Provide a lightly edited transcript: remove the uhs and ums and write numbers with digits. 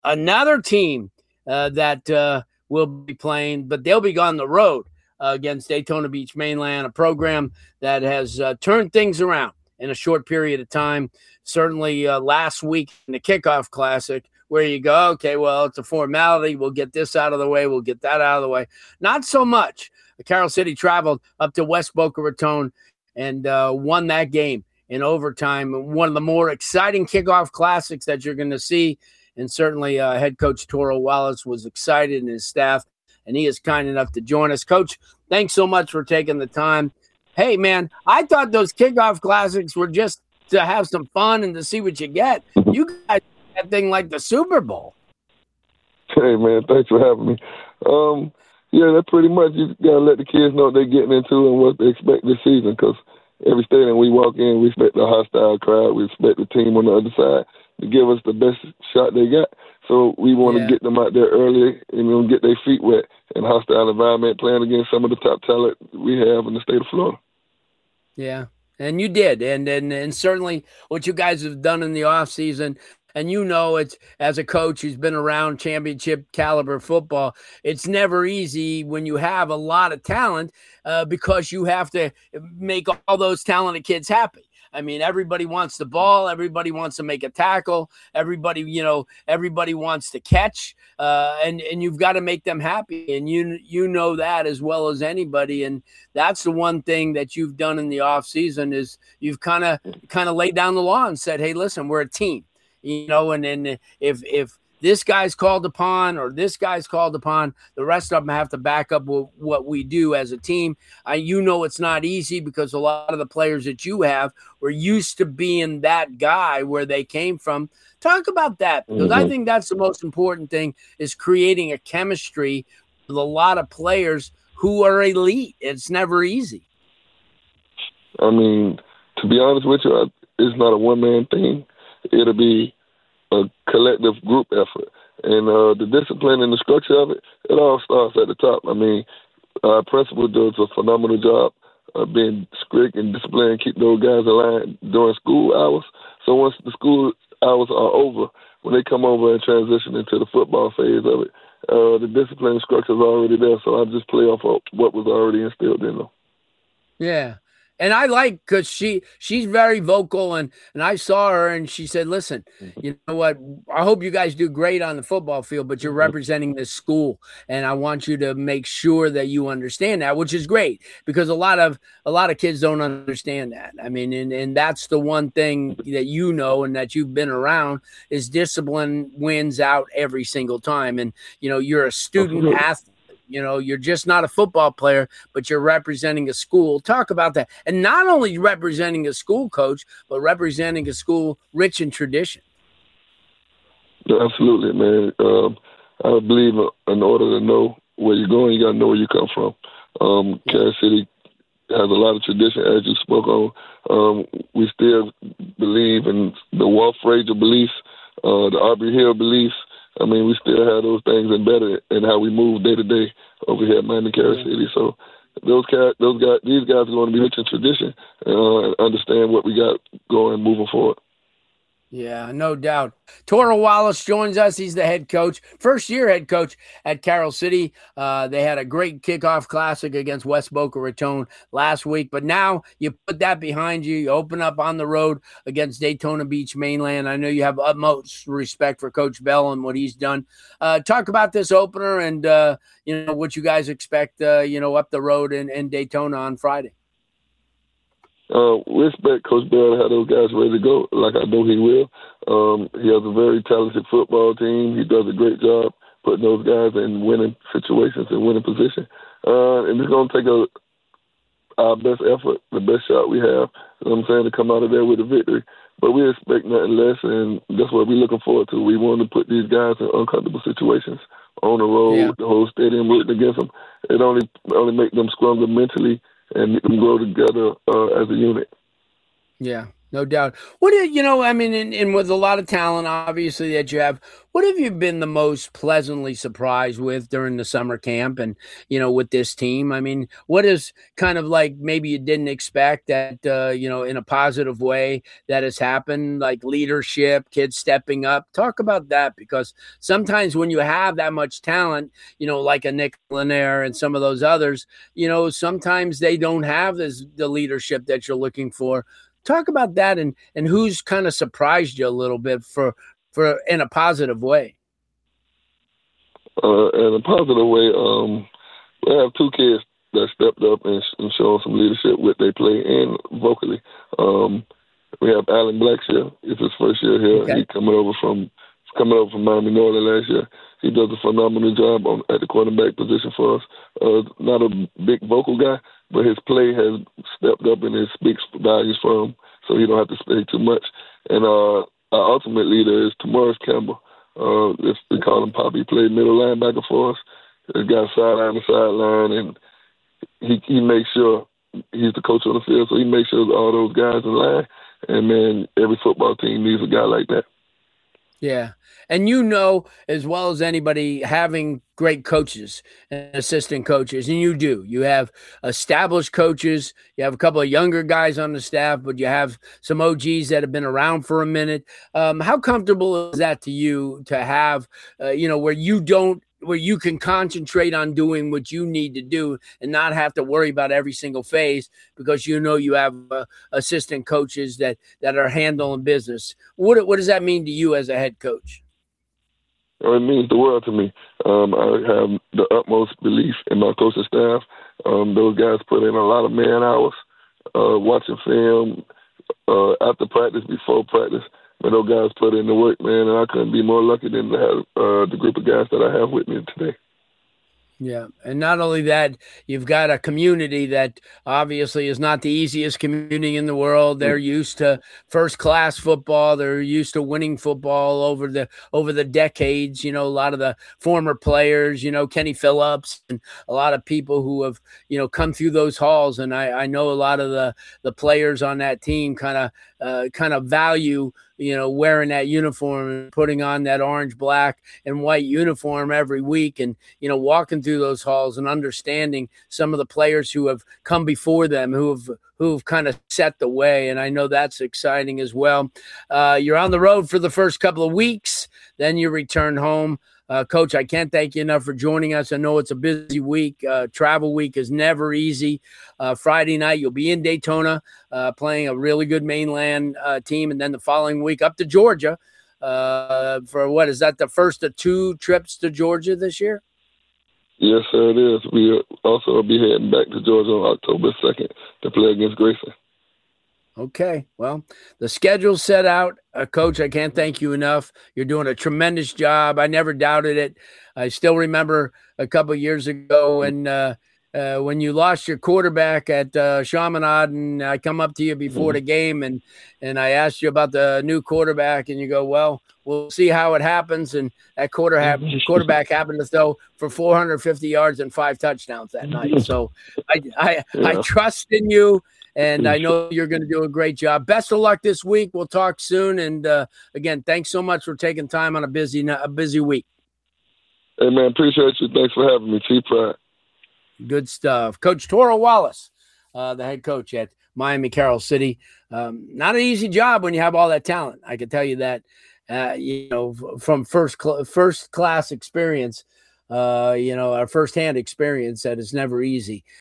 another team that will be playing, but they'll be on the road against Daytona Beach Mainland, a program that has turned things around in a short period of time. Certainly last week in the Kickoff Classic, where you go, okay, well, it's a formality. We'll get this out of the way. We'll get that out of the way. Not so much. Carol City traveled up to West Boca Raton and won that game in overtime. One of the more exciting kickoff classics that you're going to see. And certainly head coach Toro Wallace was excited, and his staff, and he is kind enough to join us. Coach, thanks so much for taking the time. Hey, man, I thought those kickoff classics were just to have some fun and to see what you get. You guys that thing like the Super Bowl. Hey, man, thanks for having me. Yeah, that's pretty much, you got to let the kids know what they're getting into and what they expect this season, because every stadium we walk in, we expect a hostile crowd. We expect the team on the other side to give us the best shot they got. So we want to get them out there early and get their feet wet in a hostile environment, playing against some of the top talent we have in the state of Florida. Yeah, and you did. And certainly what you guys have done in the offseason, and it's as a coach who's been around championship caliber football, it's never easy when you have a lot of talent because you have to make all those talented kids happy. I mean, everybody wants the ball. Everybody wants to make a tackle. Everybody wants to catch, and you've got to make them happy. And you know that as well as anybody. And that's the one thing that you've done in the off season is you've kind of laid down the law and said, hey, listen, we're a team. And then if this guy's called upon or this guy's called upon, the rest of them have to back up what we do as a team. It's not easy because a lot of the players that you have were used to being that guy where they came from. Talk about that, because I think that's the most important thing, is creating a chemistry with a lot of players who are elite. It's never easy. I mean, to be honest with you, it's not a one-man thing. It'll be a collective group effort. And the discipline and the structure of it, it all starts at the top. I mean, our principal does a phenomenal job of being strict and disciplined, keep those guys aligned during school hours. So once the school hours are over, when they come over and transition into the football phase of it, the discipline and structure is already there. So I just play off of what was already instilled in them. Yeah. And I like, because she's very vocal, and I saw her and she said, listen, you know what, I hope you guys do great on the football field, but you're representing this school, and I want you to make sure that you understand that, which is great, because a lot of kids don't understand that. I mean, and that's the one thing that and that you've been around is discipline wins out every single time. And, you're a student athlete. You're just not a football player, but you're representing a school. Talk about that. And not only representing a school, Coach, but representing a school rich in tradition. Absolutely, man. I believe in order to know where you're going, you got to know where you come from. Kansas City has a lot of tradition, as you spoke on. We still believe in the Walt Frazier beliefs, the Aubrey Hill beliefs. I mean, we still have those things embedded in how we move day to day over here at Miami Kansas City. So these guys are going to be rich in tradition and understand what we got going moving forward. Yeah, no doubt. Toro Wallace joins us. He's the head coach, first-year head coach at Carol City. They had a great kickoff classic against West Boca Raton last week, but now you put that behind you. You open up on the road against Daytona Beach Mainland. I know you have utmost respect for Coach Bell and what he's done. Talk about this opener and what you guys expect. Up the road in Daytona on Friday. We expect Coach Bell to have those guys ready to go, like I know he will. He has a very talented football team. He does a great job putting those guys in winning situations and winning position. And it's going to take our best effort, the best shot we have, to come out of there with a victory. But we expect nothing less, and that's what we're looking forward to. We want to put these guys in uncomfortable situations on the road, the whole stadium rooting against them. It only make them stronger mentally and make them grow together as a unit. Yeah. No doubt. What do you know? I mean, in with a lot of talent, obviously that you have. What have you been the most pleasantly surprised with during the summer camp, and with this team? I mean, what is kind of like maybe you didn't expect that in a positive way that has happened, like leadership, kids stepping up. Talk about that because sometimes when you have that much talent, like a Nick Lanier and some of those others, sometimes they don't have the leadership that you're looking for. Talk about that and who's kind of surprised you a little bit for in a positive way. In a positive way, we have two kids that stepped up and shown some leadership with their play and vocally. We have Alan Blackshear. It's his first year here. Okay. He's coming over from Miami Northern last year. He does a phenomenal job at the quarterback position for us. Not a big vocal guy, but his play has stepped up and it speaks values for him, so he don't have to say too much. And our ultimate leader is Tamaris Campbell. We call him Pop. He played middle linebacker for us. He's got sideline to sideline, and he makes sure he's the coach on the field, so he makes sure all those guys in line. And, man, every football team needs a guy like that. Yeah. And as well as anybody, having great coaches and assistant coaches, and you do. You have established coaches. You have a couple of younger guys on the staff, but you have some OGs that have been around for a minute. How comfortable is that to you to have, where you can concentrate on doing what you need to do and not have to worry about every single phase because you have assistant coaches that are handling business. What does that mean to you as a head coach? It means the world to me. I have the utmost belief in my coaching staff. Those guys put in a lot of man hours, watching film, after practice, before practice. But those guys put in the work, man, and I couldn't be more lucky than to have the group of guys that I have with me today. Yeah, and not only that, you've got a community that obviously is not the easiest community in the world. They're used to first-class football. They're used to winning football over the decades. A lot of the former players, Kenny Phillips, and a lot of people who have come through those halls. And I know a lot of the players on that team kind of value wearing that uniform and putting on that orange, black, and white uniform every week and, walking through those halls and understanding some of the players who have come before them, who've kind of set the way. And I know that's exciting as well. You're on the road for the first couple of weeks, then you return home. Coach, I can't thank you enough for joining us. I know it's a busy week. Travel week is never easy. Friday night, you'll be in Daytona playing a really good mainland team, and then the following week up to Georgia for what is that, the first of 2 trips to Georgia this year? Yes, sir, it is. We also be heading back to Georgia on October 2nd to play against Grayson. Okay, well, the schedule's set out. Coach, I can't thank you enough. You're doing a tremendous job. I never doubted it. I still remember a couple of years ago when you lost your quarterback at Chaminade, and I come up to you before the game and I asked you about the new quarterback, and you go, well, we'll see how it happens. And that quarterback happened to throw for 450 yards and 5 touchdowns that night. So I trust in you. And I know you're going to do a great job. Best of luck this week. We'll talk soon. And again, thanks so much for taking time on a busy week. Hey, man, appreciate you. Thanks for having me. T-Pride. Good stuff. Coach Toro Wallace, the head coach at Miami Carroll City. Not an easy job when you have all that talent. I can tell you that, from first class experience, our firsthand experience, that it's never easy.